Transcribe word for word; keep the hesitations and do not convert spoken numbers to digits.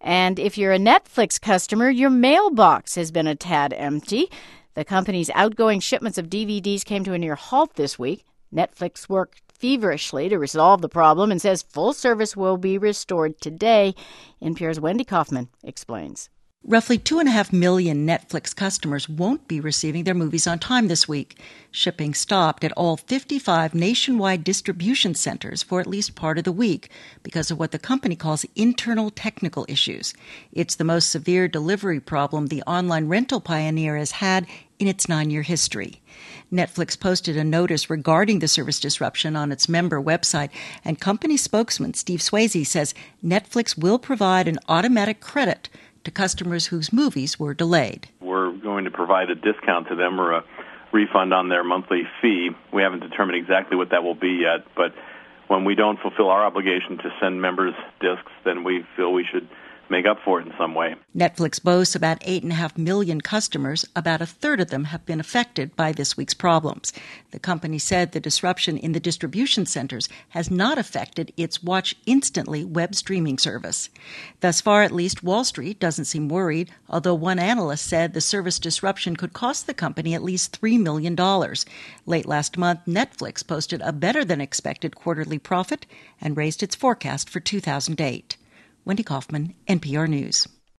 And if you're a Netflix customer, your mailbox has been a tad empty. The company's outgoing shipments of D V Ds came to a near halt this week. Netflix worked feverishly to resolve the problem and says full service will be restored today. N P R's Wendy Kaufman explains. Roughly two and a half million Netflix customers won't be receiving their movies on time this week. Shipping stopped at all fifty-five nationwide distribution centers for at least part of the week because of what the company calls internal technical issues. It's the most severe delivery problem the online rental pioneer has had in its nine-year history. Netflix posted a notice regarding the service disruption on its member website, and company spokesman Steve Swayze says Netflix will provide an automatic credit to customers whose movies were delayed. We're going to provide a discount to them or a refund on their monthly fee. We haven't determined exactly what that will be yet, but when we don't fulfill our obligation to send members discs, then we feel we should make up for it in some way. Netflix boasts about eight and a half million customers. About a third of them have been affected by this week's problems. The company said the disruption in the distribution centers has not affected its Watch Instantly web streaming service. Thus far, at least, Wall Street doesn't seem worried, although one analyst said the service disruption could cost the company at least three million dollars. Late last month, Netflix posted a better-than-expected quarterly profit and raised its forecast for two thousand eight. Wendy Kaufman, N P R News.